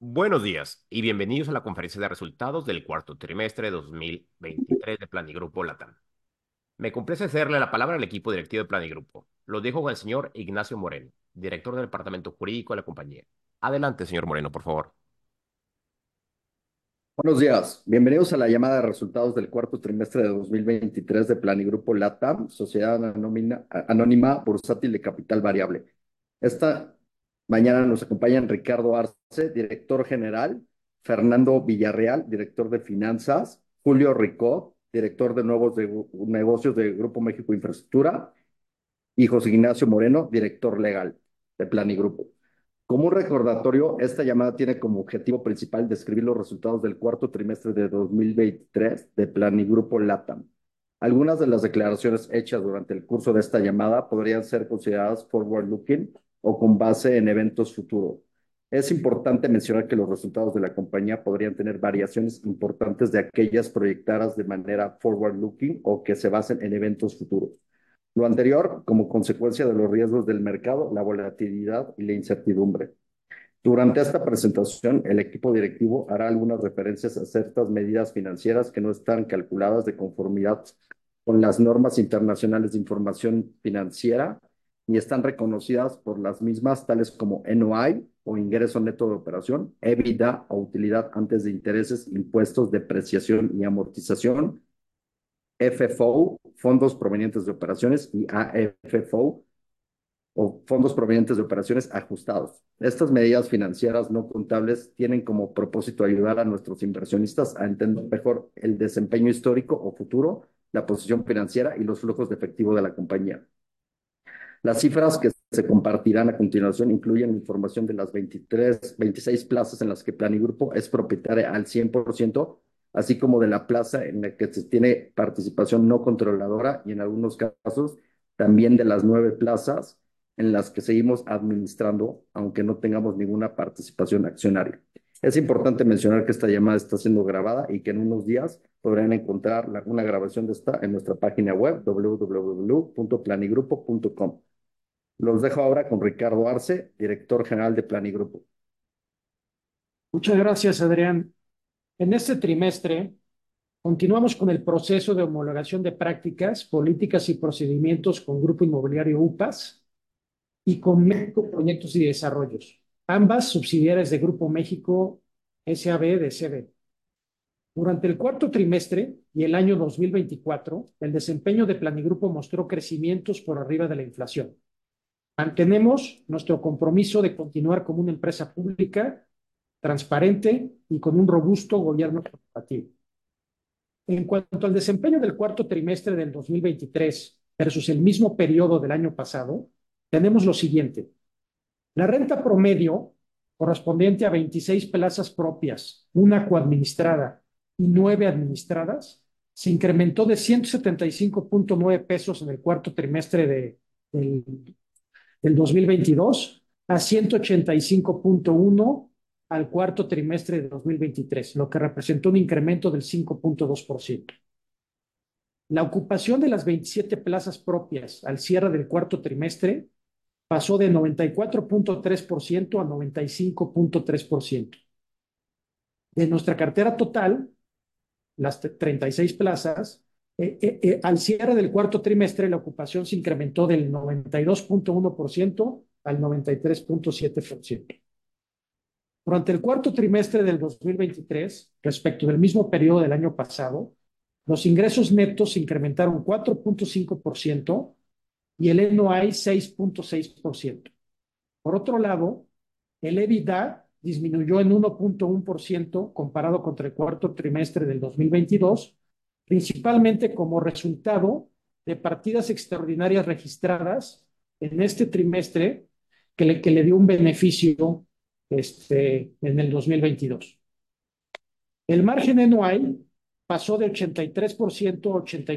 Buenos días y bienvenidos a la conferencia de resultados del cuarto trimestre de 2023 de Planigrupo Latam. Me complace cederle la palabra al equipo directivo de Planigrupo. Lo dejo con el señor Ignacio Moreno, director del Departamento Jurídico de la compañía. Adelante, señor Moreno, por favor. Buenos días, bienvenidos a la llamada de resultados del cuarto trimestre de 2023 de Planigrupo LATAM, Sociedad Anónima Bursátil de Capital Variable. Esta mañana nos acompañan Ricardo Arce, director general, Fernando Villarreal, director de finanzas, Julio Ricó, director de nuevos negocios de Grupo México Infraestructura, y José Ignacio Moreno, director legal de Planigrupo. Como un recordatorio, esta llamada tiene como objetivo principal describir los resultados del cuarto trimestre de 2023 de Planigrupo LATAM. Algunas de las declaraciones hechas durante el curso de esta llamada podrían ser consideradas forward-looking o con base en eventos futuros. Es importante mencionar que los resultados de la compañía podrían tener variaciones importantes de aquellas proyectadas de manera forward-looking o que se basen en eventos futuros. Lo anterior como consecuencia de los riesgos del mercado, la volatilidad y la incertidumbre. Durante esta presentación, el equipo directivo hará algunas referencias a ciertas medidas financieras que no están calculadas de conformidad con las normas internacionales de información financiera y están reconocidas por las mismas, tales como NOI o ingreso neto de operación, EBITDA o utilidad antes de intereses, impuestos, depreciación y amortización, FFO, fondos provenientes de operaciones, y AFFO, o fondos provenientes de operaciones ajustados. Estas medidas financieras no contables tienen como propósito ayudar a nuestros inversionistas a entender mejor el desempeño histórico o futuro, la posición financiera y los flujos de efectivo de la compañía. Las cifras que se compartirán a continuación incluyen información de las 26 plazas en las que Planigrupo es propietaria al 100%, así como de la plaza en la que se tiene participación no controladora y en algunos casos también de las 9 plazas en las que seguimos administrando, aunque no tengamos ninguna participación accionaria. Es importante mencionar que esta llamada está siendo grabada y que en unos días podrán encontrar una grabación de esta en nuestra página web www.planigrupo.com. Los dejo ahora con Ricardo Arce, director general de Planigrupo. Muchas gracias, Adrián. En este trimestre, continuamos con el proceso de homologación de prácticas, políticas y procedimientos con Grupo Inmobiliario UPAS y con México Proyectos y Desarrollos, ambas subsidiarias de Grupo México SAB de CB. Durante el cuarto trimestre y el año 2024, el desempeño de Planigrupo mostró crecimientos por arriba de la inflación. Mantenemos nuestro compromiso de continuar como una empresa pública, transparente y con un robusto gobierno corporativo. En cuanto al desempeño del cuarto trimestre del 2023 versus el mismo periodo del año pasado, tenemos lo siguiente. La renta promedio, correspondiente a 26 plazas propias, una coadministrada y 9 administradas, se incrementó de 175.9 pesos en el cuarto trimestre del 2022 a 185.1 al cuarto trimestre de 2023, lo que representó un incremento del 5.2%. La ocupación de las 27 plazas propias al cierre del cuarto trimestre pasó de 94.3% a 95.3%. De nuestra cartera total, las 36 plazas, al cierre del cuarto trimestre, la ocupación se incrementó del 92.1% al 93.7%. Durante el cuarto trimestre del 2023, respecto del mismo periodo del año pasado, los ingresos netos se incrementaron 4.5% y el NOI 6.6%. Por otro lado, el EBITDA disminuyó en 1.1% comparado contra el cuarto trimestre del 2022, principalmente como resultado de partidas extraordinarias registradas en este trimestre que le dio un beneficio en el 2022. El margen NOI pasó de 83% a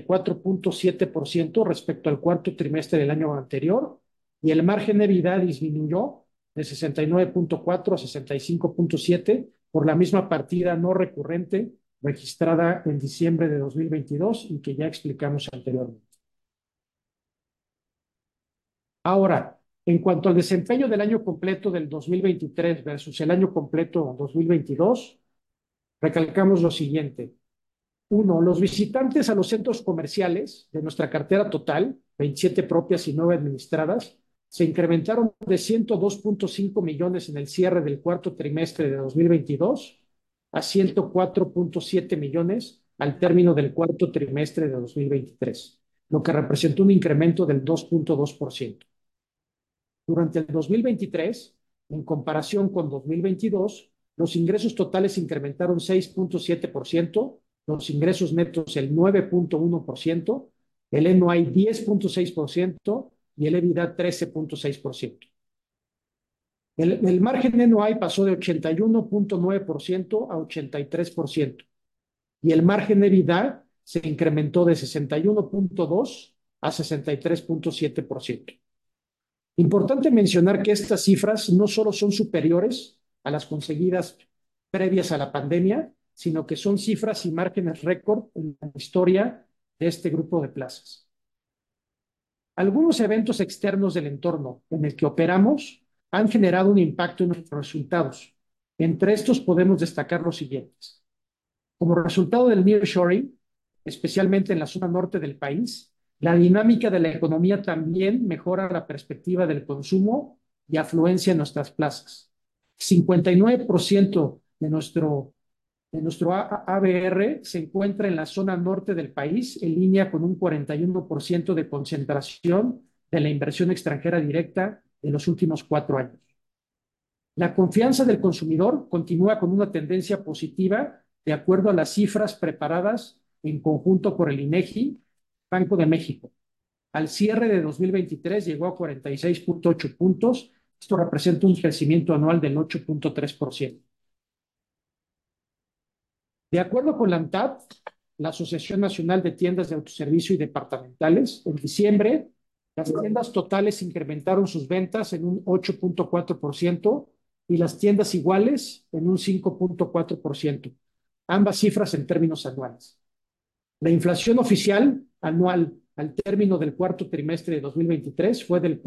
84.7% respecto al cuarto trimestre del año anterior y el margen EBITDA disminuyó de 69.4 a 65.7 por la misma partida no recurrente registrada en diciembre de 2022 y que ya explicamos anteriormente. Ahora, En cuanto al desempeño del año completo del 2023 versus el año completo 2022, recalcamos lo siguiente. Uno, los visitantes a los centros comerciales de nuestra cartera total, 27 propias y 9 administradas, se incrementaron de 102.5 millones en el cierre del cuarto trimestre de 2022 a 104.7 millones al término del cuarto trimestre de 2023, lo que representó un incremento del 2.2%. Durante el 2023, en comparación con 2022, los ingresos totales incrementaron 6.7%, los ingresos netos el 9.1%, el NOI 10.6% y el EBITDA 13.6%. El margen NOI pasó de 81.9% a 83% y el margen EBITDA se incrementó de 61.2% a 63.7%. Importante mencionar que estas cifras no solo son superiores a las conseguidas previas a la pandemia, sino que son cifras y márgenes récord en la historia de este grupo de plazas. Algunos eventos externos del entorno en el que operamos han generado un impacto en nuestros resultados. Entre estos podemos destacar los siguientes. Como resultado del nearshoring, especialmente en la zona norte del país, la dinámica de la economía también mejora la perspectiva del consumo y afluencia en nuestras plazas. 59% de nuestro ABR se encuentra en la zona norte del país, en línea con un 41% de concentración de la inversión extranjera directa en los últimos 4 años. La confianza del consumidor continúa con una tendencia positiva de acuerdo a las cifras preparadas en conjunto por el INEGI, Banco de México. Al cierre de 2023 llegó a 46.8 puntos. Esto representa un crecimiento anual del 8.3%. De acuerdo con la ANTAD, la Asociación Nacional de Tiendas de Autoservicio y Departamentales, en diciembre, las tiendas totales incrementaron sus ventas en un 8.4% y las tiendas iguales en un 5.4%, ambas cifras en términos anuales. La inflación oficial anual al término del cuarto trimestre de 2023 fue del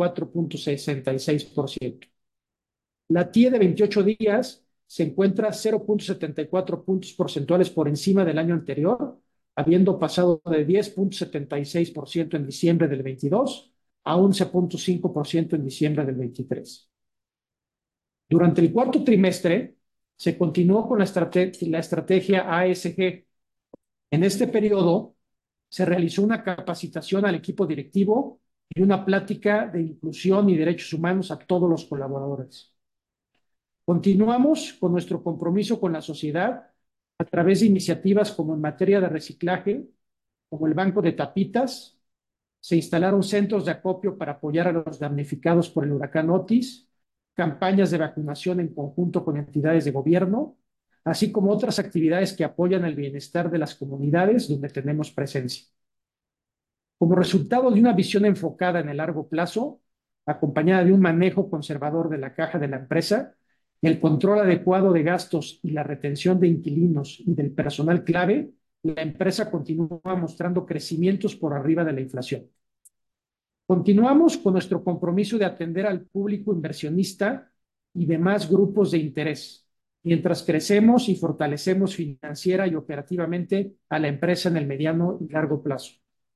4.66%. La TIE de 28 días se encuentra 0.74 puntos porcentuales por encima del año anterior, habiendo pasado de 10.76% en diciembre del 22 a 11.5% en diciembre del 23. Durante el cuarto trimestre se continuó con la estrategia ASG. En este periodo se realizó una capacitación al equipo directivo y una plática de inclusión y derechos humanos a todos los colaboradores. Continuamos con nuestro compromiso con la sociedad a través de iniciativas como en materia de reciclaje, como el Banco de Tapitas. Se instalaron centros de acopio para apoyar a los damnificados por el huracán Otis, campañas de vacunación en conjunto con entidades de gobierno, así como otras actividades que apoyan el bienestar de las comunidades donde tenemos presencia. Como resultado de una visión enfocada en el largo plazo, acompañada de un manejo conservador de la caja de la empresa, el control adecuado de gastos y la retención de inquilinos y del personal clave, la empresa continúa mostrando crecimientos por arriba de la inflación. Continuamos con nuestro compromiso de atender al público inversionista y demás grupos de interés, mientras crecemos y fortalecemos financiera y operativamente a la empresa en el mediano y largo plazo.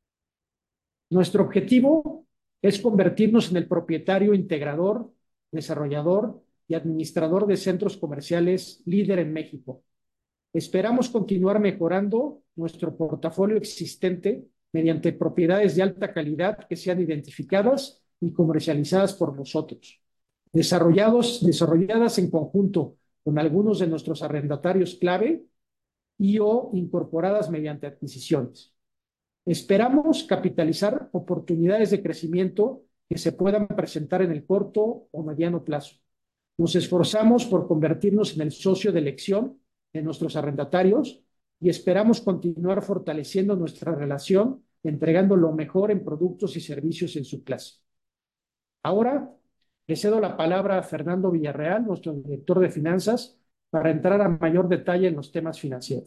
Nuestro objetivo es convertirnos en el propietario integrador, desarrollador y administrador de centros comerciales líder en México. Esperamos continuar mejorando nuestro portafolio existente mediante propiedades de alta calidad que sean identificadas y comercializadas por nosotros, desarrolladas en conjunto con algunos de nuestros arrendatarios clave y o incorporadas mediante adquisiciones. Esperamos capitalizar oportunidades de crecimiento que se puedan presentar en el corto o mediano plazo. Nos esforzamos por convertirnos en el socio de elección de nuestros arrendatarios y esperamos continuar fortaleciendo nuestra relación, entregando lo mejor en productos y servicios en su clase. Ahora le cedo la palabra a Fernando Villarreal, nuestro director de finanzas, para entrar a mayor detalle en los temas financieros.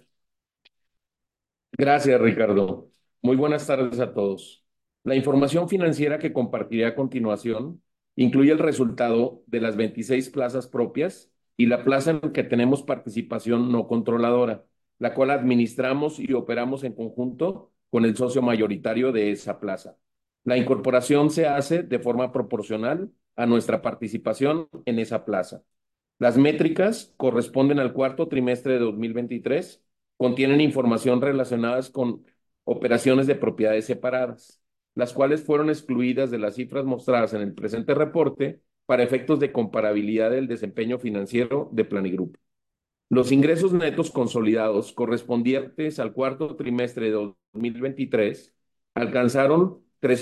Gracias, Ricardo. Muy buenas tardes a todos. La información financiera que compartiré a continuación Incluye el resultado de las 26 plazas propias y la plaza en la que tenemos participación no controladora, la cual administramos y operamos en conjunto con el socio mayoritario de esa plaza. La incorporación se hace de forma proporcional a nuestra participación en esa plaza. Las métricas corresponden al cuarto trimestre de 2023, contienen información relacionadas con operaciones de propiedades separadas, las cuales fueron excluidas de las cifras mostradas en el presente reporte para efectos de comparabilidad del desempeño financiero de Planigrupo. Los ingresos netos consolidados correspondientes al cuarto trimestre de 2023 alcanzaron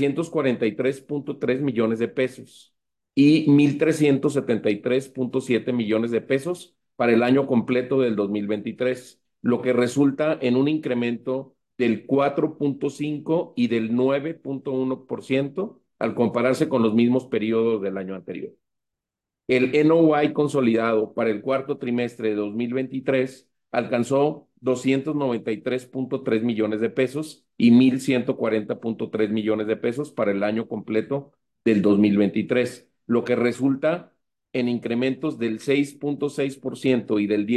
343.3 millones de pesos y 1,373.7 millones de pesos para el año completo del 2023, lo que resulta en un incremento del 4.5 y del 9.1% al compararse con los mismos periodos del año anterior. El NOI consolidado para el cuarto trimestre de 2023 alcanzó 293.3 millones de pesos y 1,140.3 millones de pesos para el año completo del 2023, lo que resulta en incrementos del 6.6% y del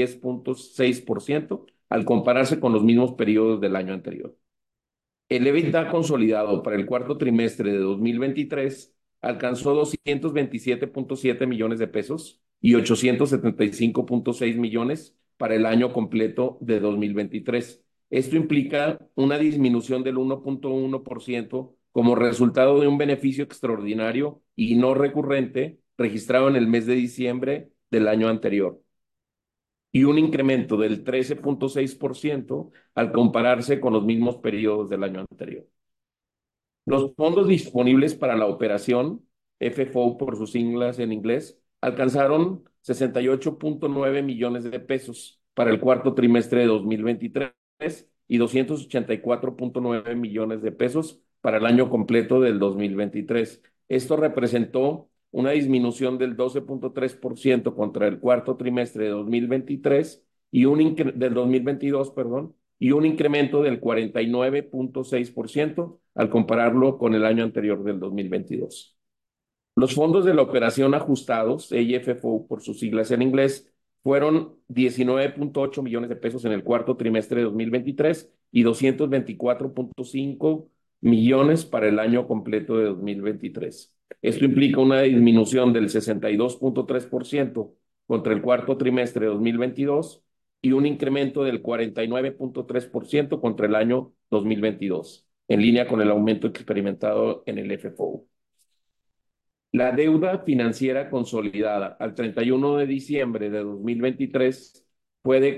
10.6% al compararse con los mismos periodos del año anterior. El EBITDA consolidado para el cuarto trimestre de 2023 alcanzó 227.7 millones de pesos y 875.6 millones para el año completo de 2023. Esto implica una disminución del 1.1% como resultado de un beneficio extraordinario y no recurrente registrado en el mes de diciembre del año anterior, y un incremento del 13.6% al compararse con los mismos periodos del año anterior. Los fondos disponibles para la operación, FFO por sus siglas en inglés, alcanzaron 68.9 millones de pesos para el cuarto trimestre de 2023 y 284.9 millones de pesos para el año completo del 2023. Esto representó una disminución del 12.3% contra el cuarto trimestre de 2023 y del 2022, perdón, y un incremento del 49.6% al compararlo con el año anterior del 2022. Los fondos de la operación ajustados, AFFO por sus siglas en inglés, fueron 19.8 millones de pesos en el cuarto trimestre de 2023 y 224.5 millones para el año completo de 2023. Esto implica una disminución del 62.3% contra el cuarto trimestre de 2022 y un incremento del 49.3% contra el año 2022, en línea con el aumento experimentado en el FFO. La deuda financiera consolidada al 31 de diciembre de 2023 fue de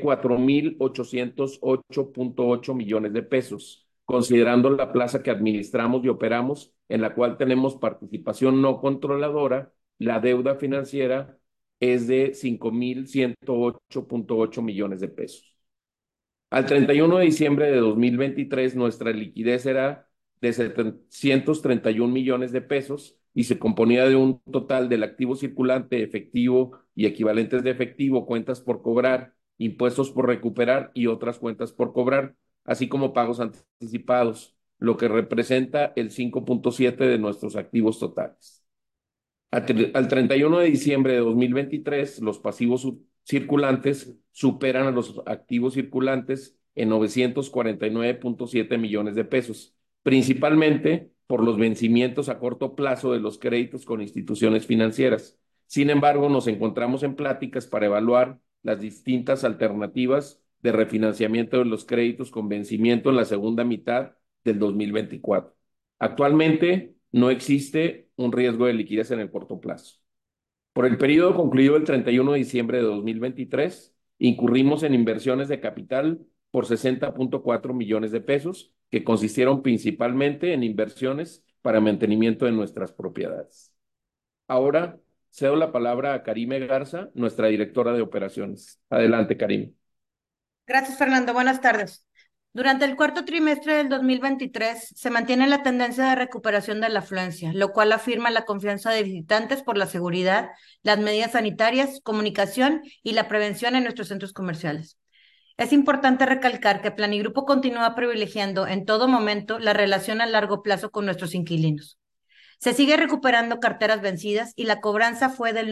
4,808.8 millones de pesos, considerando la plaza que administramos y operamos, en la cual tenemos participación no controladora. La deuda financiera es de 5,108.8 millones de pesos. Al 31 de diciembre de 2023, nuestra liquidez era de 731 millones de pesos y se componía de un total del activo circulante, efectivo y equivalentes de efectivo, cuentas por cobrar, impuestos por recuperar y otras cuentas por cobrar, así como pagos anticipados, lo que representa el 5.7% de nuestros activos totales. Al 31 de diciembre de 2023, los pasivos circulantes superan a los activos circulantes en 949.7 millones de pesos, principalmente por los vencimientos a corto plazo de los créditos con instituciones financieras. Sin embargo, nos encontramos en pláticas para evaluar las distintas alternativas de refinanciamiento de los créditos con vencimiento en la segunda mitad del 2024. Actualmente, no existe un riesgo de liquidez en el corto plazo. Por el periodo concluido el 31 de diciembre de 2023, incurrimos en inversiones de capital por 60.4 millones de pesos, que consistieron principalmente en inversiones para mantenimiento de nuestras propiedades. Ahora cedo la palabra a Karime Garza, nuestra directora de operaciones. Adelante, Karime. Gracias, Fernando. Buenas tardes. Durante el cuarto trimestre del 2023 se mantiene la tendencia de recuperación de la afluencia, lo cual afirma la confianza de visitantes por la seguridad, las medidas sanitarias, comunicación y la prevención en nuestros centros comerciales. Es importante recalcar que Planigrupo continúa privilegiando en todo momento la relación a largo plazo con nuestros inquilinos. Se sigue recuperando carteras vencidas y la cobranza fue del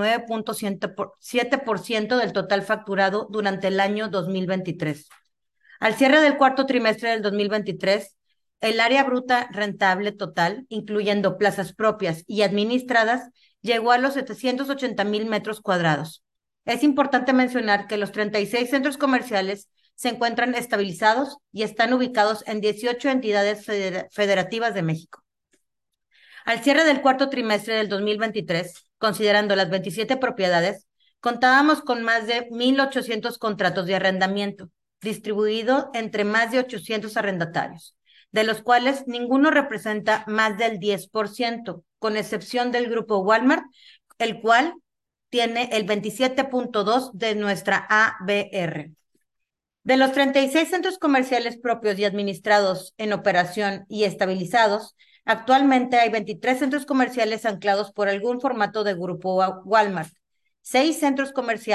99.7% del total facturado durante el año 2023. Al cierre del cuarto trimestre del 2023, el área bruta rentable total, incluyendo plazas propias y administradas, llegó a los 780,000 metros cuadrados. Es importante mencionar que los 36 centros comerciales se encuentran estabilizados y están ubicados en 18 entidades federativas de México. Al cierre del cuarto trimestre del 2023, considerando las 27 propiedades, contábamos con más de 1,800 contratos de arrendamiento, distribuido entre más de 800 arrendatarios, de los cuales ninguno representa más del 10%, con excepción del grupo Walmart, el cual tiene el 27.2% de nuestra ABR. De los 36 centros comerciales propios y administrados en operación y estabilizados, actualmente hay 23 centros comerciales anclados por algún formato de grupo Walmart, 6 centros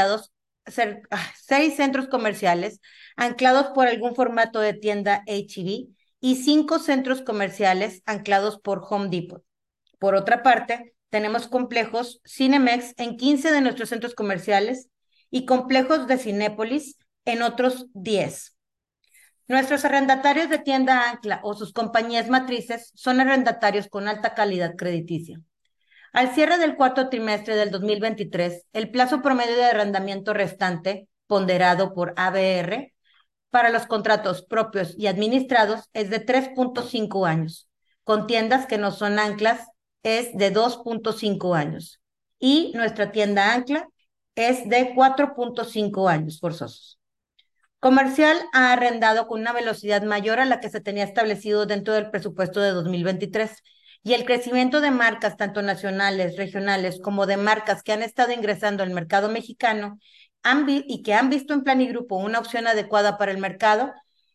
comerciales anclados por algún formato de tienda H-E-B y 5 centros comerciales anclados por Home Depot. Por otra parte, tenemos complejos Cinemex en 15 de nuestros centros comerciales y complejos de Cinépolis en otros 10. Nuestros arrendatarios de tienda ancla o sus compañías matrices son arrendatarios con alta calidad crediticia. Al cierre del cuarto trimestre del 2023, el plazo promedio de arrendamiento restante, ponderado por ABR, para los contratos propios y administrados es de 3.5 años. Con tiendas que no son anclas es de 2.5 años. Y nuestra tienda ancla es de 4.5 años forzosos. Comercial ha arrendado con una velocidad mayor a la que se tenía establecido dentro del presupuesto de 2023 y el crecimiento de marcas tanto nacionales, regionales como de marcas que han estado ingresando al mercado mexicano y que han visto en Planigrupo una opción adecuada para el mercado,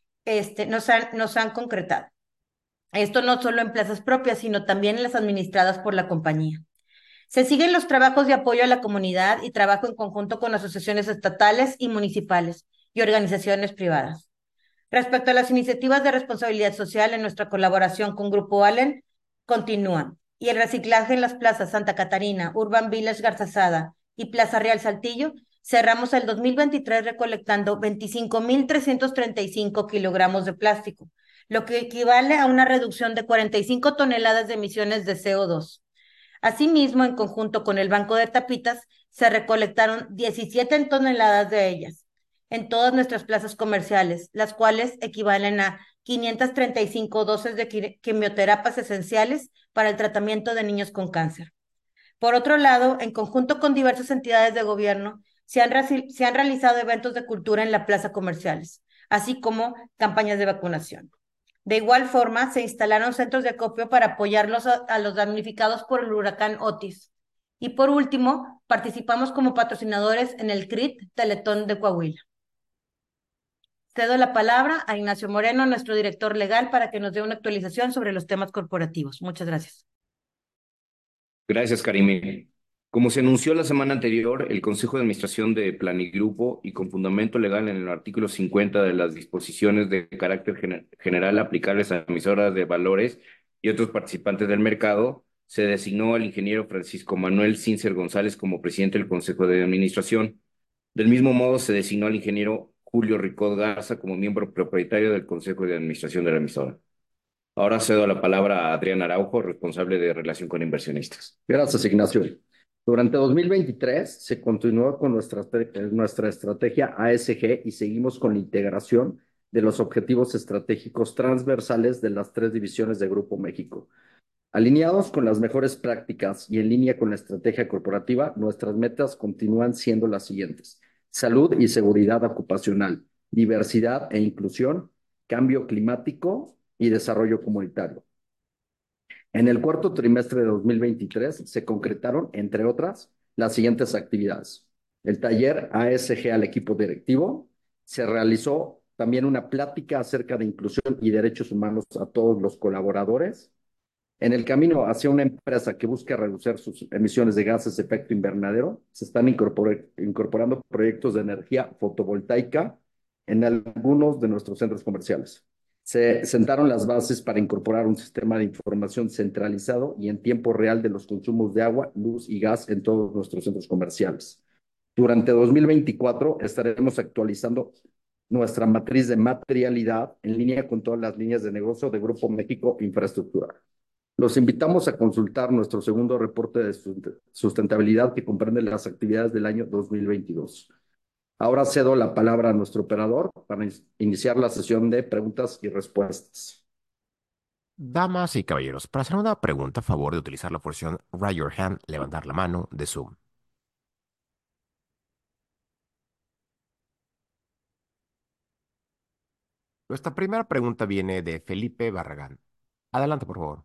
nos han concretado. Esto no solo en plazas propias, sino también en las administradas por la compañía. Se siguen los trabajos de apoyo a la comunidad y trabajo en conjunto con asociaciones estatales y municipales y organizaciones privadas. Respecto a las iniciativas de responsabilidad social, en nuestra colaboración con Grupo Allen, continúan. Y el reciclaje en las plazas Santa Catarina, Urban Village Garzazada y Plaza Real Saltillo, cerramos el 2023 recolectando 25,335 kilogramos de plástico, lo que equivale a una reducción de 45 toneladas de emisiones de CO2. Asimismo, en conjunto con el Banco de Tapitas, se recolectaron 17 toneladas de ellas en todas nuestras plazas comerciales, las cuales equivalen a 535 dosis de quimioterapias esenciales para el tratamiento de niños con cáncer. Por otro lado, en conjunto con diversas entidades de gobierno, se han realizado eventos de cultura en la plaza comerciales, así como campañas de vacunación. De igual forma, se instalaron centros de acopio para apoyarlos a los damnificados por el huracán Otis. Y por último, participamos como patrocinadores en el CRIT Teletón de Coahuila. Cedo la palabra a Ignacio Moreno, nuestro director legal, para que nos dé una actualización sobre los temas corporativos. Muchas gracias. Gracias, Karime. Como se anunció la semana anterior, el Consejo de Administración de Planigrupo y con fundamento legal en el artículo 50 de las disposiciones de carácter general aplicables a emisoras de valores y otros participantes del mercado, se designó al ingeniero Francisco Manuel Cincer González como presidente del Consejo de Administración. Del mismo modo, se designó al ingeniero Julio Ricot Garza como miembro propietario del Consejo de Administración de la emisora. Ahora cedo la palabra a Adrián Araujo, responsable de relación con inversionistas. Gracias, Ignacio. Durante 2023 se continuó con nuestra estrategia ASG y seguimos con la integración de los objetivos estratégicos transversales de las 3 divisiones de Grupo México. Alineados con las mejores prácticas y en línea con la estrategia corporativa, nuestras metas continúan siendo las siguientes: salud y seguridad ocupacional, diversidad e inclusión, cambio climático y desarrollo comunitario. En el cuarto trimestre de 2023 se concretaron, entre otras, las siguientes actividades. El taller ASG al equipo directivo. Se realizó también una plática acerca de inclusión y derechos humanos a todos los colaboradores. En el camino hacia una empresa que busca reducir sus emisiones de gases de efecto invernadero, se están incorporando proyectos de energía fotovoltaica en algunos de nuestros centros comerciales. Se sentaron las bases para incorporar un sistema de información centralizado y en tiempo real de los consumos de agua, luz y gas en todos nuestros centros comerciales. Durante 2024 estaremos actualizando nuestra matriz de materialidad en línea con todas las líneas de negocio de Grupo México Infraestructura. Los invitamos a consultar nuestro segundo reporte de sustentabilidad que comprende las actividades del año 2022. Ahora cedo la palabra a nuestro operador para iniciar la sesión de preguntas y respuestas. Damas y caballeros, para hacer una pregunta, a favor de utilizar la función Raise Your Hand, levantar la mano de Zoom. Nuestra primera pregunta viene de Felipe Barragán. Adelante, por favor.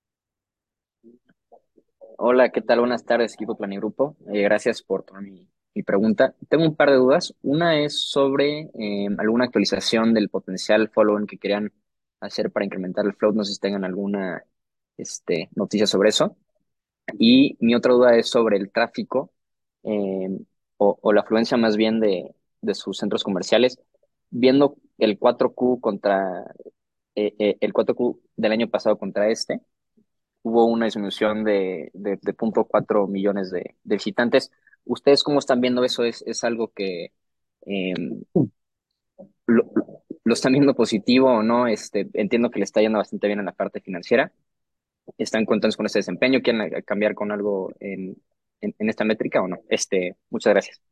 Hola, ¿qué tal? Buenas tardes, equipo Planigrupo. Gracias por tomar mi pregunta. Tengo un par de dudas. Una es sobre alguna actualización del potencial follow-on que querían hacer para incrementar el float. No sé si tengan alguna noticia sobre eso. Y mi otra duda es sobre el tráfico eh, o la afluencia más bien de sus centros comerciales. Viendo el 4Q contra el 4Q del año pasado contra hubo una disminución de 0.4 millones de visitantes. ¿Ustedes cómo están viendo eso? ¿Es algo que eh, lo están viendo positivo o no? Entiendo que le está yendo bastante bien en la parte financiera. ¿Están contentos con este desempeño? ¿Quieren cambiar con algo en esta métrica o no? Muchas gracias.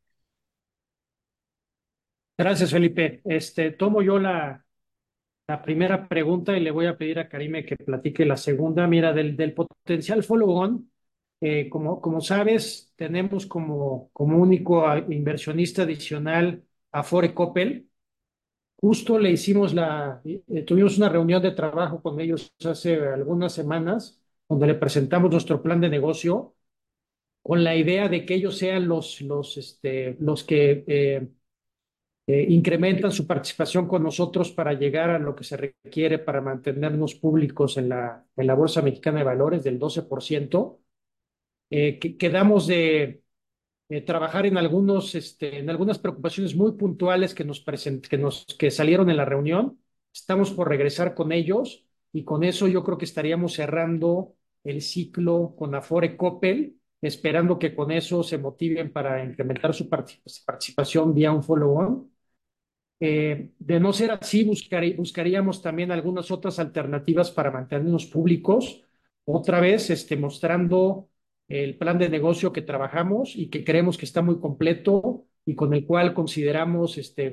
Gracias, Felipe. Tomo yo la primera pregunta y le voy a pedir a Karime que platique la segunda. Mira, del potencial follow-on, como sabes, tenemos como único inversionista adicional a Fore Coppel. Justo le hicimos tuvimos una reunión de trabajo con ellos hace algunas semanas, donde le presentamos nuestro plan de negocio con la idea de que ellos sean los que incrementan su participación con nosotros para llegar a lo que se requiere para mantenernos públicos en la Bolsa Mexicana de Valores del 12%. Quedamos de trabajar en algunas preocupaciones muy puntuales que salieron en la reunión. Estamos por regresar con ellos y con eso yo creo que estaríamos cerrando el ciclo con Afore Coppel, esperando que con eso se motiven para incrementar su participación vía un follow-on. De no ser así, buscaríamos también algunas otras alternativas para mantenernos públicos, otra vez mostrando el plan de negocio que trabajamos y que creemos que está muy completo y con el cual consideramos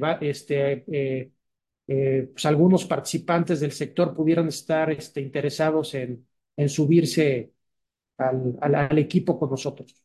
pues algunos participantes del sector pudieran estar interesados en subirse al equipo con nosotros.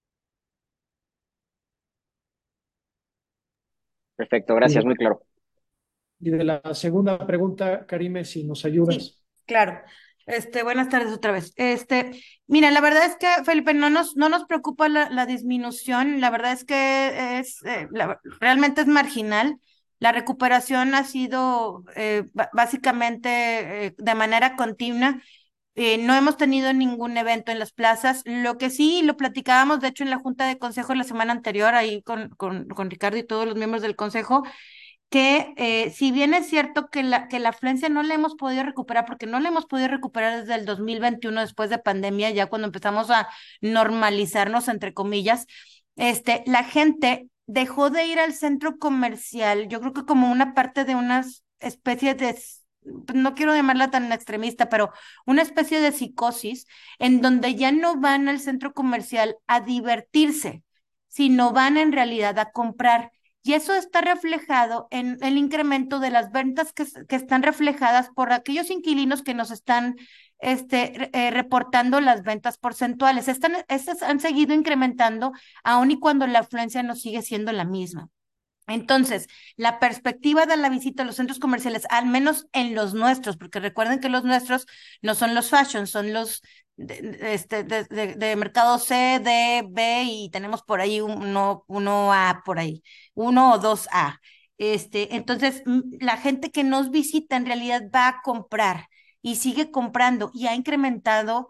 Perfecto, gracias, muy claro. Y de la segunda pregunta, Karime, si nos ayudas. Sí, claro. Buenas tardes otra vez. Mira, la verdad es que, Felipe, no nos preocupa la disminución. La verdad es que realmente es marginal. La recuperación ha sido básicamente de manera continua. No hemos tenido ningún evento en las plazas. Lo que sí, lo platicábamos, de hecho, en la Junta de Consejo la semana anterior, ahí con Ricardo y todos los miembros del Consejo, que si bien es cierto que la afluencia no la hemos podido recuperar, porque no la hemos podido recuperar desde el 2021 después de pandemia, ya cuando empezamos a normalizarnos, entre comillas, la gente dejó de ir al centro comercial, yo creo que como una parte de una especie de, no quiero llamarla tan extremista, pero una especie de psicosis, en donde ya no van al centro comercial a divertirse, sino van en realidad a comprar. Y eso está reflejado en el incremento de las ventas que están reflejadas por aquellos inquilinos que nos están reportando las ventas porcentuales. Estas han seguido incrementando, aun y cuando la afluencia no sigue siendo la misma. Entonces, la perspectiva de la visita a los centros comerciales, al menos en los nuestros, porque recuerden que los nuestros no son los fashion, son los de mercado C, D, B y tenemos por ahí uno A por ahí, 1 o 2 A. Entonces, la gente que nos visita en realidad va a comprar y sigue comprando y ha incrementado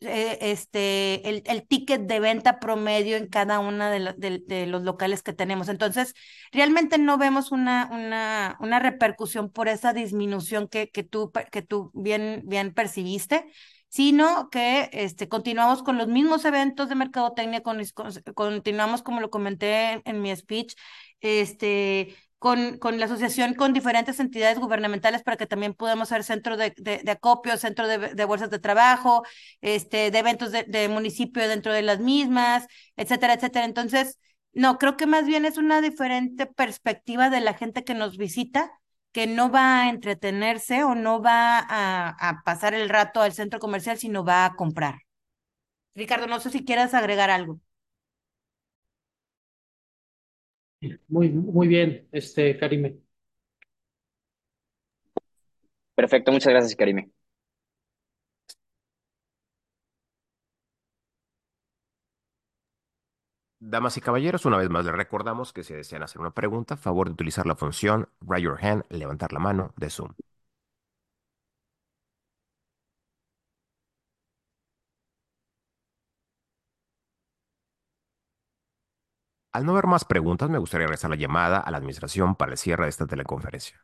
el ticket de venta promedio en cada una de los locales que tenemos. Entonces, realmente no vemos una repercusión por esa disminución que tú bien percibiste, sino que continuamos con los mismos eventos de mercadotecnia, continuamos, como lo comenté en mi speech, con la asociación con diferentes entidades gubernamentales para que también podamos ser centro de acopio, centro de bolsas de trabajo, de eventos de municipio dentro de las mismas, etcétera, etcétera. Entonces, no, creo que más bien es una diferente perspectiva de la gente que nos visita, que no va a entretenerse o no va a pasar el rato al centro comercial, sino va a comprar. Ricardo, no sé si quieras agregar algo. Muy bien, Karime. Perfecto, muchas gracias, Karime. Damas y caballeros, una vez más les recordamos que si desean hacer una pregunta, favor de utilizar la función Raise Your Hand, levantar la mano de Zoom. Al no haber más preguntas, me gustaría regresar la llamada a la administración para el cierre de esta teleconferencia.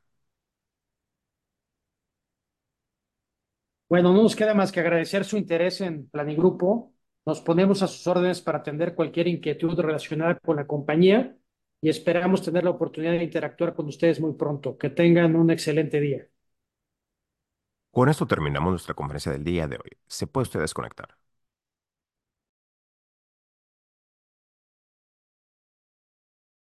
Bueno, no nos queda más que agradecer su interés en Planigrupo. Nos ponemos a sus órdenes para atender cualquier inquietud relacionada con la compañía y esperamos tener la oportunidad de interactuar con ustedes muy pronto. Que tengan un excelente día. Con esto terminamos nuestra conferencia del día de hoy. Se puede usted desconectar.